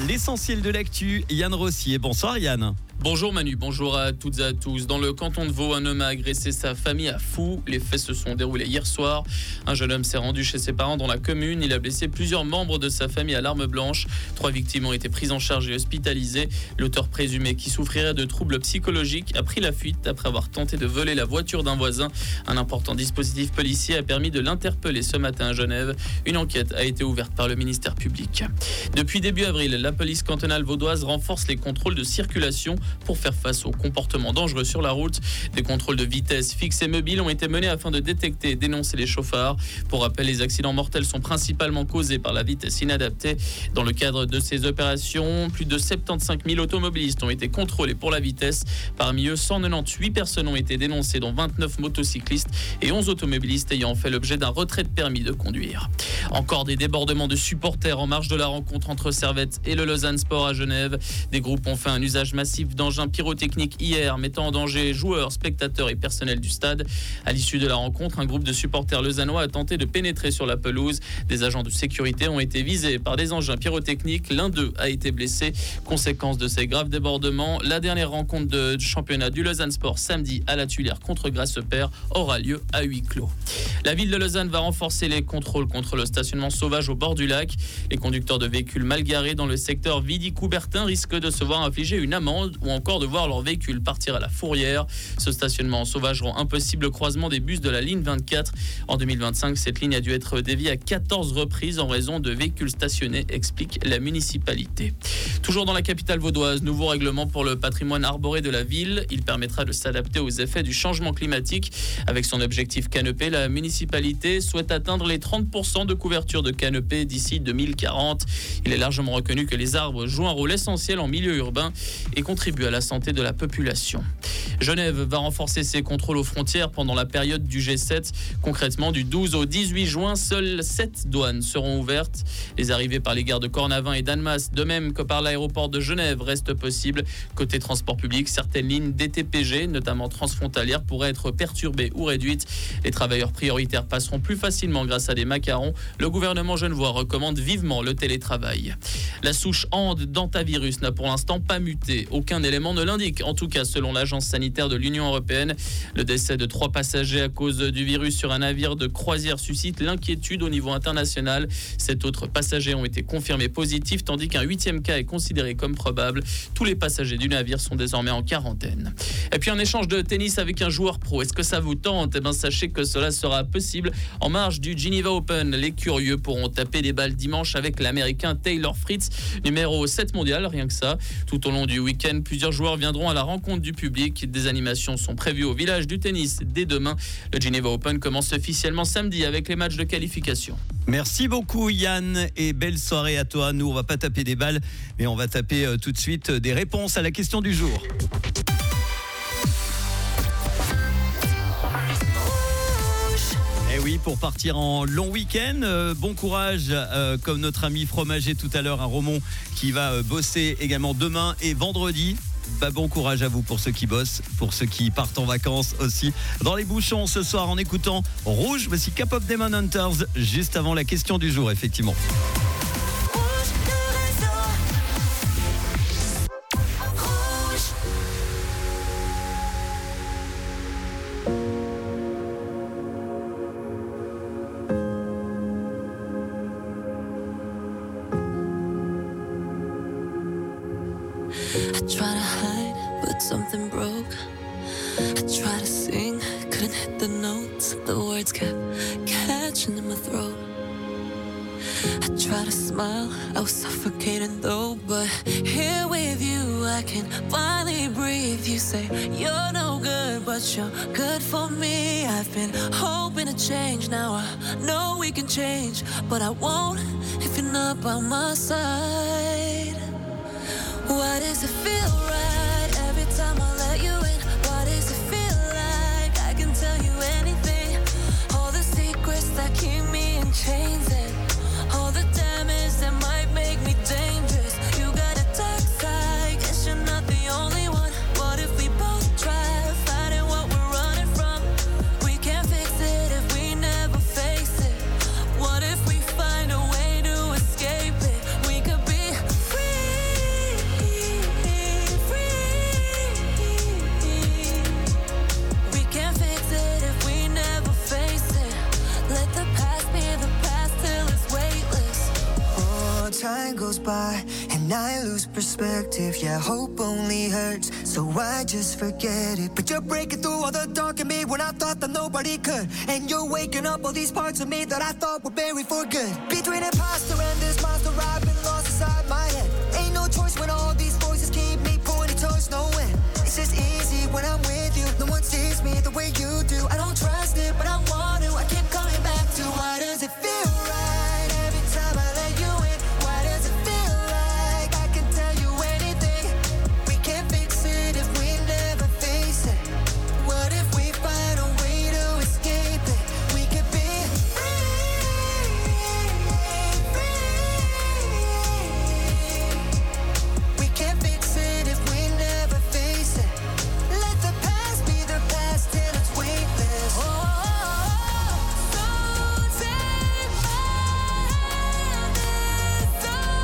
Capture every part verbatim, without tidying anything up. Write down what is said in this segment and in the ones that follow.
l'essentiel de l'actu. Yann Rossier. Bonsoir Yann. Bonjour Manu, bonjour à toutes et à tous. Dans le canton de Vaud, un homme a agressé sa famille à Fou. Les faits se sont déroulés hier soir. Un jeune homme s'est rendu chez ses parents dans la commune. Il a blessé plusieurs membres de sa famille à l'arme blanche. Trois victimes ont été prises en charge et hospitalisées. L'auteur présumé, qui souffrirait de troubles psychologiques, a pris la fuite après avoir tenté de voler la voiture d'un voisin. Un important dispositif policier a permis de l'interpeller ce matin à Genève. Une enquête a été ouverte par le ministère public. Depuis début avril, la police cantonale vaudoise renforce les contrôles de circulation pour faire face aux comportements dangereux sur la route. Des contrôles de vitesse fixes et mobiles ont été menés afin de détecter et dénoncer les chauffards. Pour rappel, les accidents mortels sont principalement causés par la vitesse inadaptée. Dans le cadre de ces opérations, plus de soixante-quinze mille automobilistes ont été contrôlés pour la vitesse. Parmi eux, cent quatre-vingt-dix-huit personnes ont été dénoncées, dont vingt-neuf motocyclistes et onze automobilistes ayant fait l'objet d'un retrait de permis de conduire. Encore des débordements de supporters en marge de la rencontre entre Servette et le Lausanne Sport à Genève. Des groupes ont fait un usage massif d'engins pyrotechniques hier, mettant en danger joueurs, spectateurs et personnel du stade. À l'issue de la rencontre, un groupe de supporters lausannois a tenté de pénétrer sur la pelouse. Des agents de sécurité ont été visés par des engins pyrotechniques. L'un d'eux a été blessé. Conséquence de ces graves débordements, la dernière rencontre de championnat du Lausanne Sport samedi à la Tuilière contre Grasshopper aura lieu à huis clos. La ville de Lausanne va renforcer les contrôles contre le stationnement sauvage au bord du lac. Les conducteurs de véhicules mal garés dans le secteur Vidy-Coubertin risquent de se voir infliger une amende ou encore de voir leur véhicule partir à la fourrière. Ce stationnement sauvage rend impossible le croisement des bus de la ligne vingt-quatre. En deux mille vingt-cinq, cette ligne a dû être déviée à quatorze reprises en raison de véhicules stationnés, explique la municipalité. Toujours dans la capitale vaudoise, nouveau règlement pour le patrimoine arboré de la ville. Il permettra de s'adapter aux effets du changement climatique. Avec son objectif canopé, la municipalité souhaite atteindre les trente pour cent de couverture de canopée d'ici deux mille quarante. Il est largement reconnu que les arbres jouent un rôle essentiel en milieu urbain et contribuent à la santé de la population. Genève va renforcer ses contrôles aux frontières pendant la période du G sept. Concrètement, du douze au dix-huit juin, seules sept douanes seront ouvertes. Les arrivées par les gares de Cornavin et d'Annemasse, de même que par l'aéroport de Genève, restent possibles. Côté transport public, certaines lignes D T P G, notamment transfrontalières, pourraient être perturbées ou réduites. Les travailleurs prioritaires passeront plus facilement grâce à des macarons. Le gouvernement genevois recommande vivement le télétravail. La souche hantavirus n'a pour l'instant pas muté. Aucun élément ne l'indique, en tout cas selon l'agence sanitaire de l'Union européenne. Le décès de trois passagers à cause du virus sur un navire de croisière suscite l'inquiétude au niveau international. Sept autres passagers ont été confirmés positifs, tandis qu'un huitième cas est considéré comme probable. Tous les passagers du navire sont désormais en quarantaine. Et puis un échange de tennis avec un joueur pro. Est-ce que ça vous tente ? Eh bien, sachez que cela sera possible en marge du Geneva Open. Les curieux pourront taper des balles dimanche avec l'Américain Taylor Fritz, numéro sept mondial, rien que ça. Tout au long du week-end, plusieurs joueurs viendront à la rencontre du public. Des animations sont prévues au village du tennis dès demain. Le Geneva Open commence officiellement samedi avec les matchs de qualification. Merci beaucoup Yann et belle soirée à toi. Nous, on va pas taper des balles, mais on va taper euh, tout de suite des réponses à la question du jour. Et oui, pour partir en long week-end, euh, bon courage, euh, comme notre ami fromager tout à l'heure, un Romon qui va euh, bosser également demain et vendredi. Bah, bon courage à vous pour ceux qui bossent, pour ceux qui partent en vacances aussi. Dans les bouchons ce soir en écoutant Rouge, voici K-Pop Demon Hunters, juste avant la question du jour, effectivement. I try to hide, but something broke. I try to sing, couldn't hit the notes. The words kept catching in my throat. I try to smile, I was suffocating though. But here with you, I can finally breathe. You say you're no good, but you're good for me. I've been hoping to change, now I know we can change. But I won't if you're not by my side. Why does it feel right every time I let you in? Why does it feel like I can tell you anything? All the secrets that keep me in chains and all the damage that might make me dangerous. You got a dark side, guess you're not the only one. What if we both try fighting what we're running from? We can't fix it if we never face it. What if we find a way to escape it? We could be free. time goes by and I lose perspective. Yeah, hope only hurts, so I just forget it. But you're breaking through all the dark in me when I thought that nobody could. And you're waking up all these parts of me that I thought were buried for good. Between imposter and this monster, I've been lost inside my head. Ain't no choice when all these voices keep me pointing towards no end. It's just easy when I'm with you. No one sees me the way you do. I don't trust it, but I want to. I keep coming back to why does it feel right every time I let you in? Why does it feel like I can tell you anything? We can't fix it if we never face it. What if we find a way to escape it? We could be free, free. We can't fix it if we never face it. Let the past be the past till it's weightless. Oh, so take my hand, it's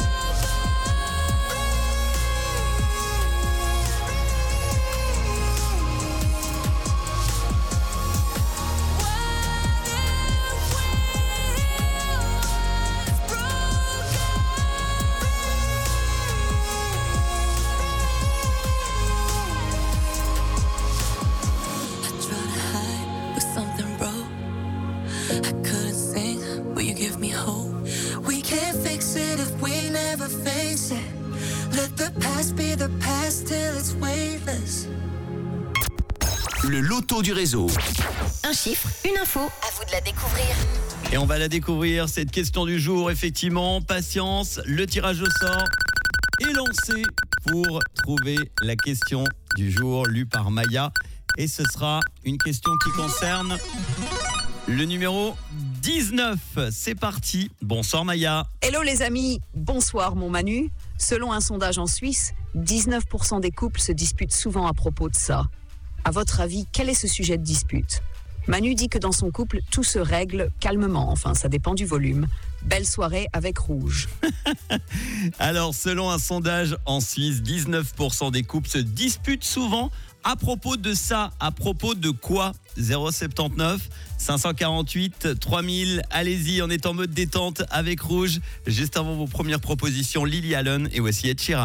something broke. I couldn't sing, but you give me hope. We can't fix it if we never face it. Let the past be the past till it's weightless. Le loto du réseau. Un chiffre, une info, à vous de la découvrir. Et on va la découvrir, cette question du jour, effectivement. Patience, le tirage au sort est lancé pour trouver la question du jour lue par Maya. Et ce sera une question qui concerne le numéro dix-neuf. C'est parti. Bonsoir Maya. Hello les amis, bonsoir mon Manu. Selon un sondage en Suisse, dix-neuf pour cent des couples se disputent souvent à propos de ça. À votre avis, quel est ce sujet de dispute ? Manu dit que dans son couple, tout se règle calmement, enfin ça dépend du volume. Belle soirée avec Rouge. Alors, selon un sondage en Suisse, dix-neuf pour cent des couples se disputent souvent à propos de ça. À propos de quoi ? zéro soixante-dix-neuf cinq cent quarante-huit trois mille. Allez-y, on est en mode détente avec Rouge. Juste avant vos premières propositions, Lily Allen et voici Ed Sheeran.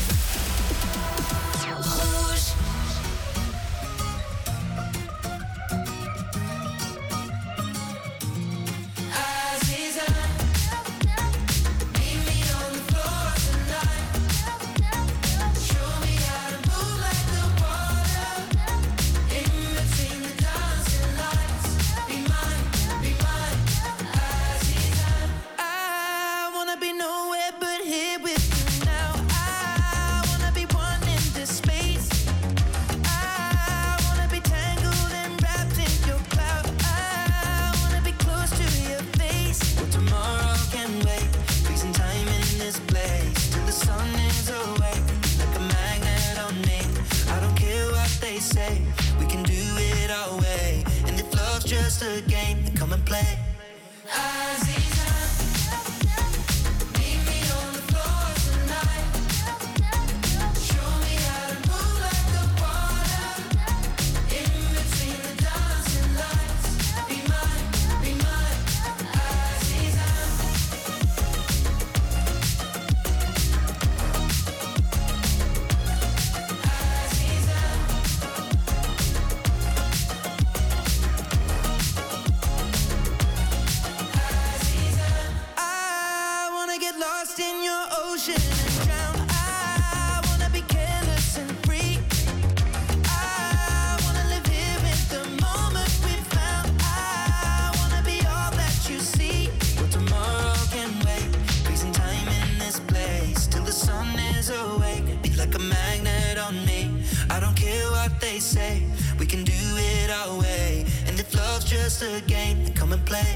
Just a game, then come and play. Say we can do it our way, and if love's just a game, then come and play.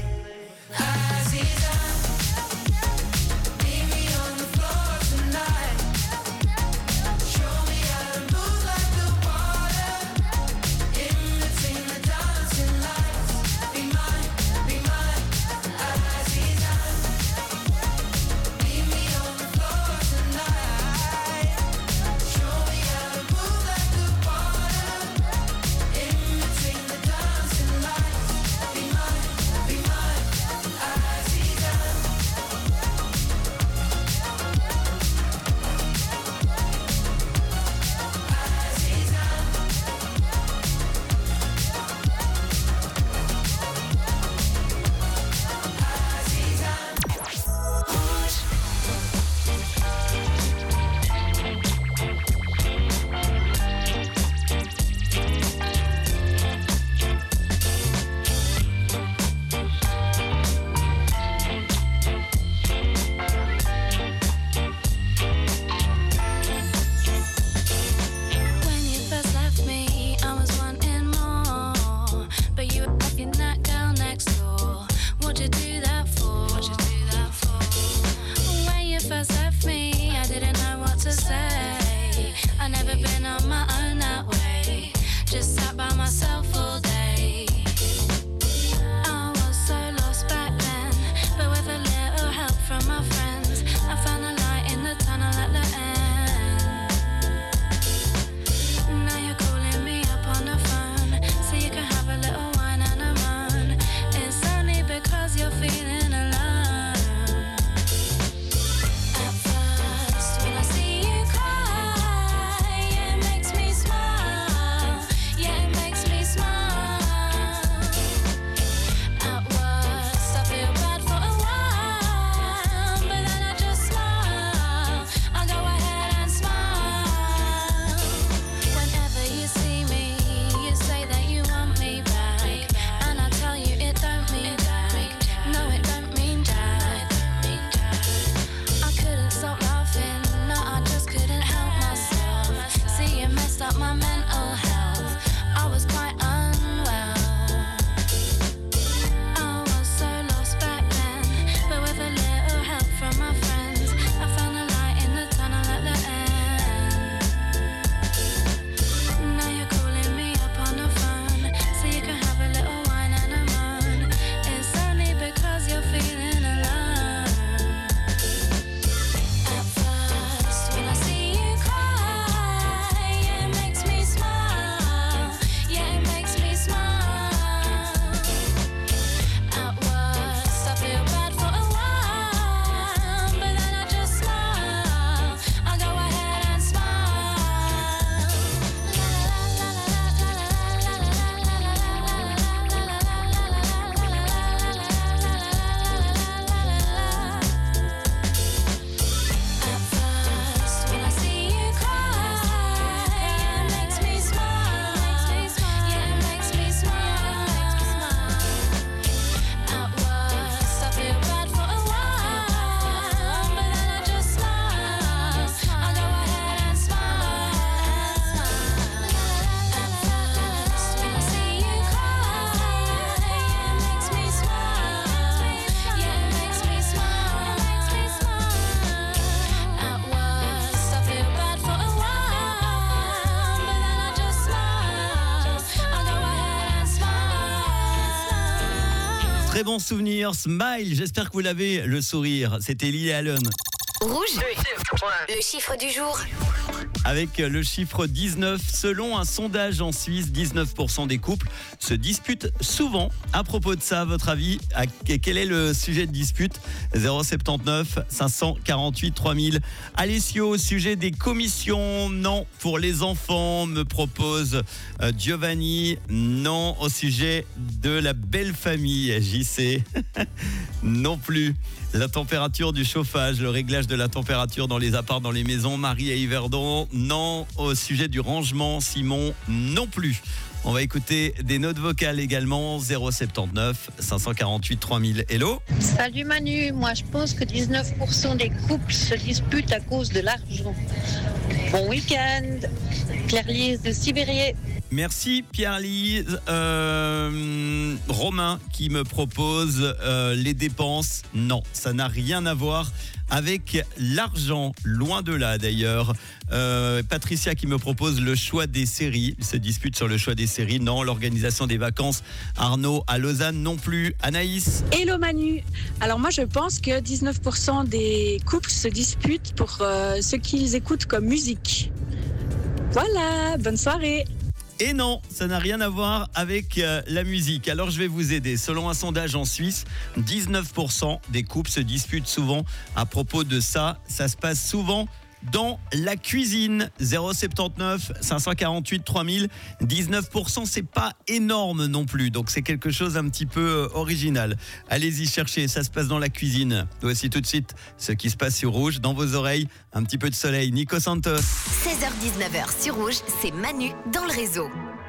Très bon souvenir, Smile, j'espère que vous l'avez, le sourire. C'était Lily Allen. Rouge, le chiffre du jour. Avec le chiffre dix-neuf, selon un sondage en Suisse, dix-neuf pour cent des couples se disputent souvent. À propos de ça, à votre avis, à, quel est le sujet de dispute? Zéro sept neuf cinq cent quarante-huit trois mille. Alessio, au sujet des commissions, non. Pour les enfants, me propose euh, Giovanni. Non, au sujet de la belle famille, J C. Non plus. La température du chauffage, le réglage de la température dans les apparts, dans les maisons, Marie et Yverdon. Non, au sujet du rangement, Simon, non plus. On va écouter des notes vocales également, zéro sept neuf cinq cent quarante-huit trois mille. Hello. Salut Manu, moi je pense que dix-neuf pour cent des couples se disputent à cause de l'argent. Bon week-end, Claire-Lise de Sibérié. Merci Pierre-Lise. Euh, Romain qui me propose euh, les dépenses. Non, ça n'a rien à voir avec l'argent, loin de là d'ailleurs. Euh, Patricia qui me propose le choix des séries. Il se dispute sur le choix des séries. Non, l'organisation des vacances. Arnaud à Lausanne non plus. Anaïs. Hello Manu. Alors moi je pense que dix-neuf pour cent des couples se disputent pour euh, ce qu'ils écoutent comme musique. Voilà, bonne soirée. Et non, ça n'a rien à voir avec euh, la musique. Alors je vais vous aider. Selon un sondage en Suisse, dix-neuf pour cent des couples se disputent souvent à propos de ça. Ça se passe souvent dans la cuisine. Zéro sept neuf cinq cent quarante-huit trois mille. dix-neuf pour cent, c'est pas énorme non plus. Donc c'est quelque chose un petit peu euh, original. Allez-y chercher, ça se passe dans la cuisine. Voici tout de suite ce qui se passe sur Rouge. Dans vos oreilles, un petit peu de soleil. Nico Santos. seize heures dix-neuf heures sur Rouge, c'est Manu dans le réseau.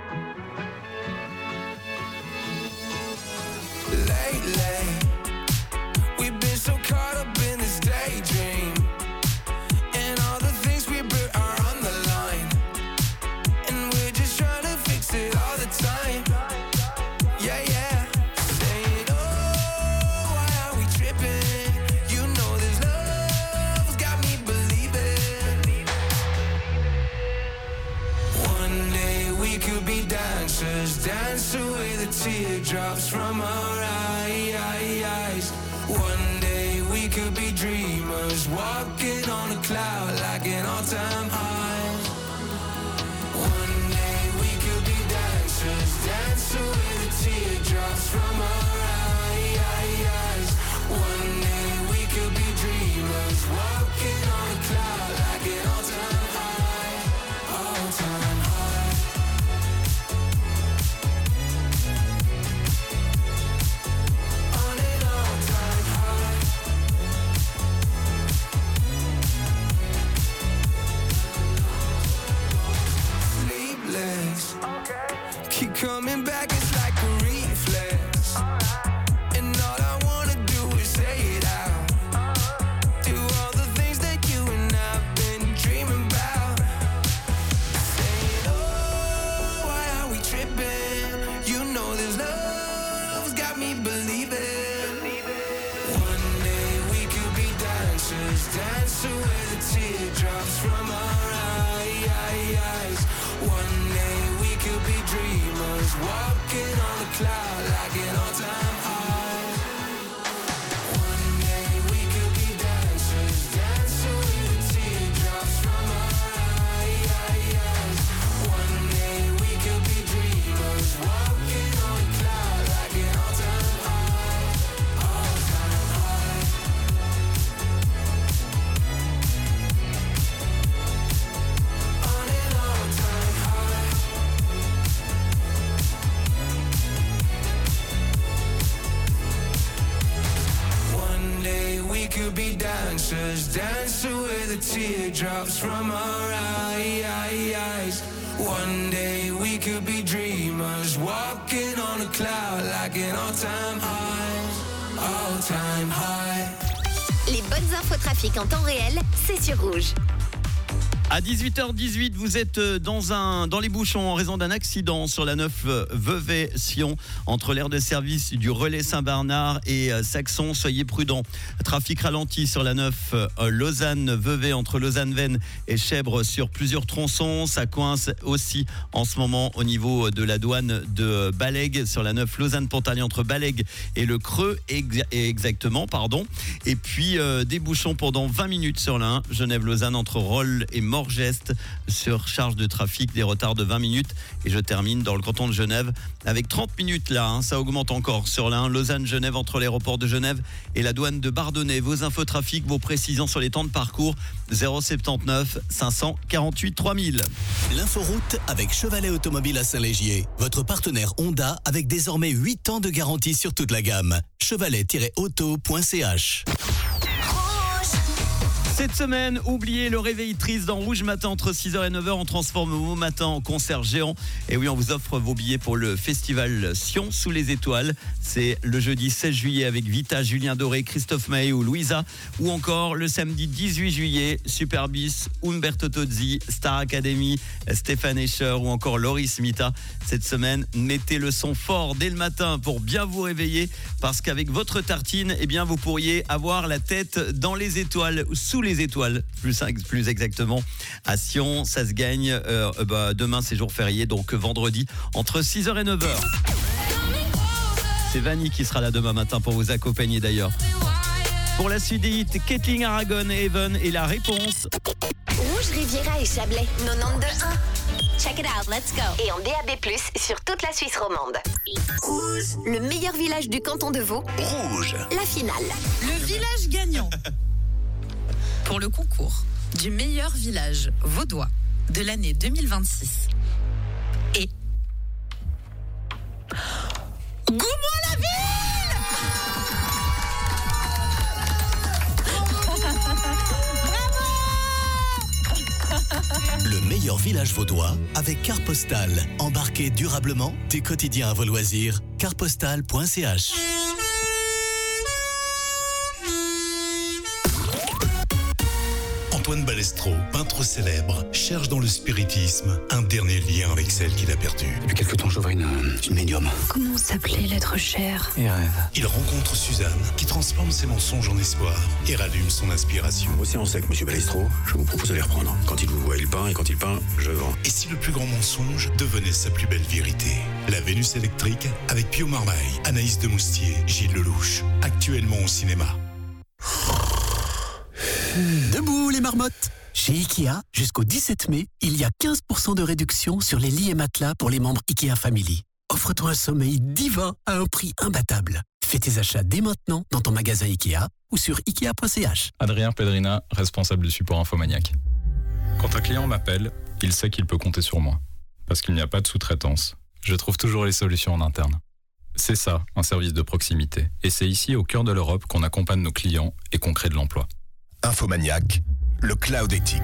Dance away the teardrops from our eyes. One day we could be dreamers, walking on a cloud like an all-time high. One day we could be dancers, dance away the teardrops from our eyes. One day we could be dreamers, walking on a cloud like an all-time high, all-time high. Keep coming back, it's like a reflex. And all I wanna do is say it out. Do all the things that you and I've been dreaming about. Saying, oh, why are we tripping? You know this love's got me believing. One day we could be dancers, dance away the teardrops from our eyes. One day we could be dreamers, walking on a cloud like an all-time high. One day we could be dancers, dance away the teardrops from our eyes. One day we could be dreamers, walking on a cloud like an all-time high, all-time high. On an all-time high. One day we could be dancers, dance away the teardrops from our eyes. One day we could be dreamers, walking on a cloud like an all-time high, all-time high. Les bonnes infos trafic en temps réel, c'est sur Rouge. À dix-huit heures dix-huit, vous êtes dans, un, dans les bouchons en raison d'un accident sur la neuf Vevey-Sion entre l'aire de service du relais Saint-Bernard et Saxon. Soyez prudents. Trafic ralenti sur la neuf Lausanne-Vevey entre Lausanne-Vennes et Chèvre sur plusieurs tronçons. Ça coince aussi en ce moment au niveau de la douane de Balègue sur la neuf Lausanne-Pontarlier entre Balègue et le Creux exactement. pardon. Et puis euh, des bouchons pendant vingt minutes sur la un Genève-Lausanne entre Rolle et Morgest sur charge de trafic, des retards de vingt minutes. Et je termine dans le canton de Genève avec trente minutes là, hein, ça augmente encore sur la un Lausanne-Genève entre l'aéroport de Genève et la douane de Bardonnay. Vos infos trafic, vos précisions sur les temps de parcours zéro soixante-dix-neuf cinq cent quarante-huit trois mille. L'inforoute avec Chevalet Automobile à Saint-Légier, votre partenaire Honda avec désormais huit ans de garantie sur toute la gamme. chevalet tiret auto point c h. Cette semaine, oubliez le réveil triste dans Rouge Matin entre six heures et neuf heures. On transforme vos matins en concert géant. Et oui, on vous offre vos billets pour le festival Sion sous les étoiles. C'est le jeudi seize juillet avec Vita, Julien Doré, Christophe Maé ou Louisa. Ou encore le samedi dix-huit juillet, Superbis, Umberto Tozzi, Star Academy, Stéphane Escher ou encore Loris Mita. Cette semaine, mettez le son fort dès le matin pour bien vous réveiller. Parce qu'avec votre tartine, eh bien, vous pourriez avoir la tête dans les étoiles, sous les étoiles, plus, plus exactement. À Sion, ça se gagne. Euh, bah, demain, c'est jour férié, donc vendredi, entre six heures et neuf heures. C'est Vanny qui sera là demain matin pour vous accompagner d'ailleurs. Pour la suite des hits, Kathleen Aragon et Even et la réponse. Rouge, Riviera et Chablais, quatre-vingt-douze un. Check it out, let's go. Et en D A B plus, sur toute la Suisse romande. Rouge, le meilleur village du canton de Vaud. Rouge, la finale. Le village gagnant pour le concours du meilleur village vaudois de l'année deux mille vingt-six est Goumont-la-Ville. Le meilleur village vaudois avec Carte Postale. Embarquez durablement tes quotidiens à vos loisirs. carte postale point c h. Antoine Balestro, peintre célèbre, cherche dans le spiritisme un dernier lien avec celle qu'il a perdue. Depuis quelque temps, j'ouvre une, une médium. Comment s'appelait l'être cher? Et rêve. Il rencontre Suzanne, qui transforme ses mensonges en espoir et rallume son inspiration. Océan sec, monsieur Balestro, je vous propose de les reprendre. Quand il vous voit, il peint, et quand il peint, je vends. Et si le plus grand mensonge devenait sa plus belle vérité? La Vénus électrique, avec Pio Marmaille, Anaïs Demoustier, Gilles Lelouch, actuellement au cinéma. Debout les marmottes! Chez Ikea, jusqu'au dix-sept mai, il y a quinze pour cent de réduction sur les lits et matelas pour les membres Ikea Family. Offre-toi un sommeil divin à un prix imbattable. Fais tes achats dès maintenant dans ton magasin Ikea ou sur ikea point c h. Adrien Pedrina, responsable du support Infomaniac. Quand un client m'appelle, il sait qu'il peut compter sur moi. Parce qu'il n'y a pas de sous-traitance. Je trouve toujours les solutions en interne. C'est ça, un service de proximité. Et c'est ici, au cœur de l'Europe, qu'on accompagne nos clients et qu'on crée de l'emploi. Infomaniac, le cloud éthique.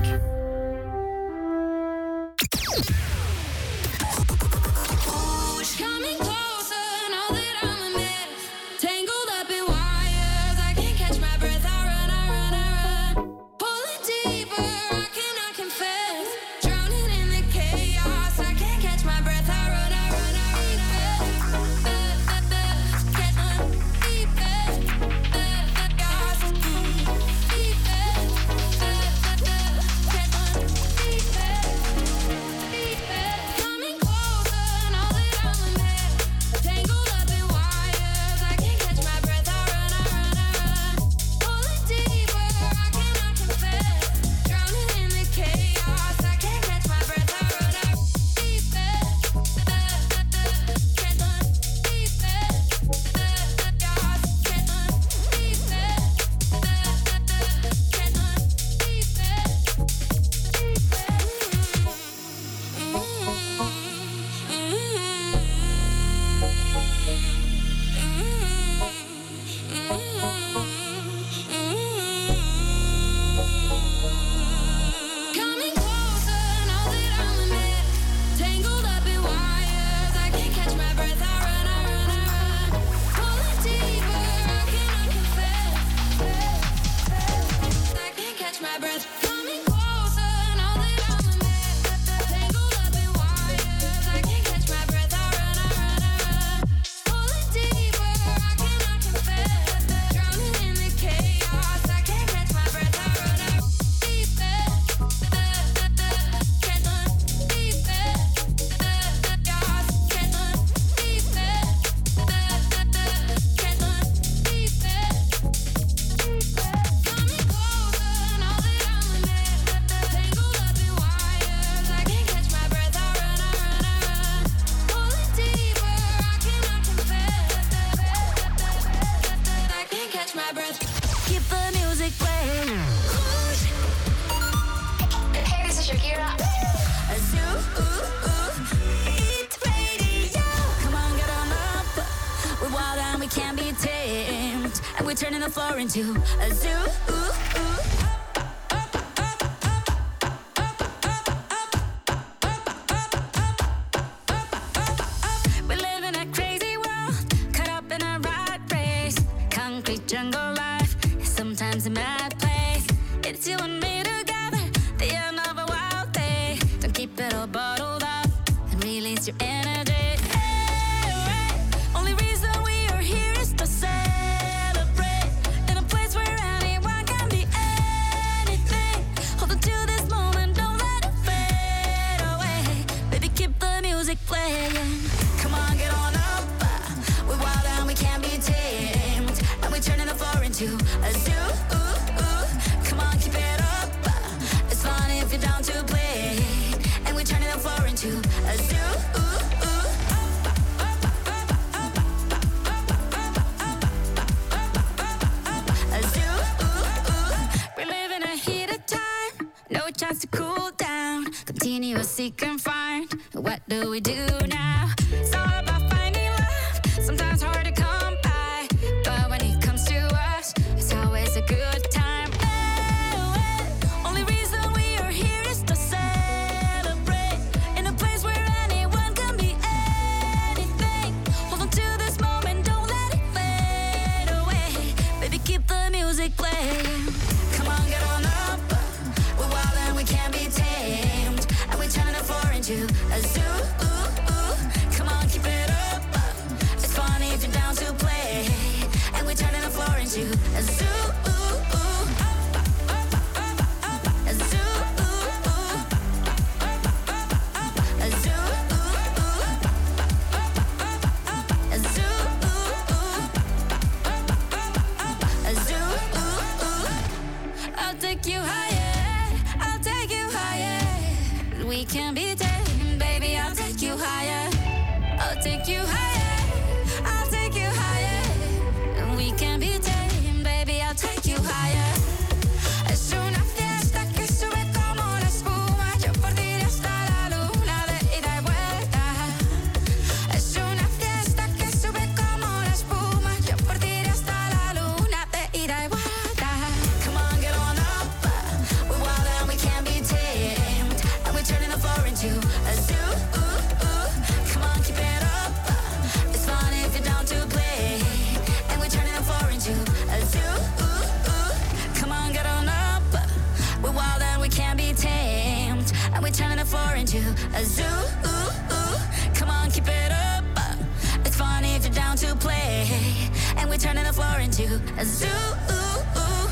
we're turning the floor into a zoo. Ooh, ooh. Jungle life is sometimes a mad place. It's you and me together, the end of a wild day. Don't keep it all bottled up and release your energy. Hey, hey. Only reason we are here is to celebrate in a place where anyone can be anything. Hold on to this moment, don't let it fade away. Baby, keep the music playing. Come on, get on up. We're wild and we can't be tamed. And we're turning the floor into a zoo. Ooh, ooh. Come on, keep it up. It's fun if you're down to play. And we're turning the floor into a zoo. Ooh, ooh. A zoo. Ooh, ooh. We're living a heated time. No chance to cool down. Continuous seek and find. What do we do now? It's all about finding love. Sometimes hard to come by, but when it comes to us, it's always a good time. Oh, oh. Only reason we are here is to celebrate in a place where anyone can be anything. Hold on to this moment, don't let it fade away. Baby, keep the music playing. Come on, get on up. We're wild and we can't be tamed. And we're turning the floor into a zoo. Ooh, ooh. Come on, keep it up. It's funny if you're down to play. And we're turning the floor into a zoo. Ooh, ooh. A zoo. Ooh, ooh. A zoo. Ooh, ooh. A zoo. Ooh, ooh. A zoo. Ooh, ooh. I'll take you higher. I'll take you higher. We can be tamed, baby. I'll take you higher. I'll take you higher. I'll take you higher. We can be tamed, baby. I'll take you higher. Es una fiesta que sube como la espuma. Yo por ti iré hasta la luna de ida y vuelta. Es una fiesta que sube como la espuma. Yo por ti iré hasta la luna de ida y vuelta. Come on, get on up. We're wild and we can't be tamed. And we're turning the floor into a zoo. Ooh, ooh. Come on, keep it up. It's fun if you're down to play. And we're turning the floor into a zoo. Ooh, ooh. Come on, get on up. We're wild and we can't be tamed. And we're turning the floor into a zoo. Ooh, ooh. Come on, keep it up. It's fun if you're down to play. And we're turning the floor into a zoo. Ooh, ooh.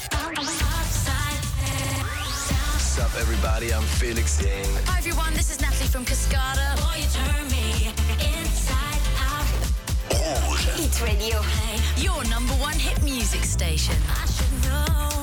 What's up, everybody? I'm Felix Yang. Hi everyone, this is Natalie from Cascada. Boy, you turn me inside out. Hit Radio. Your number one hit music station. I should know.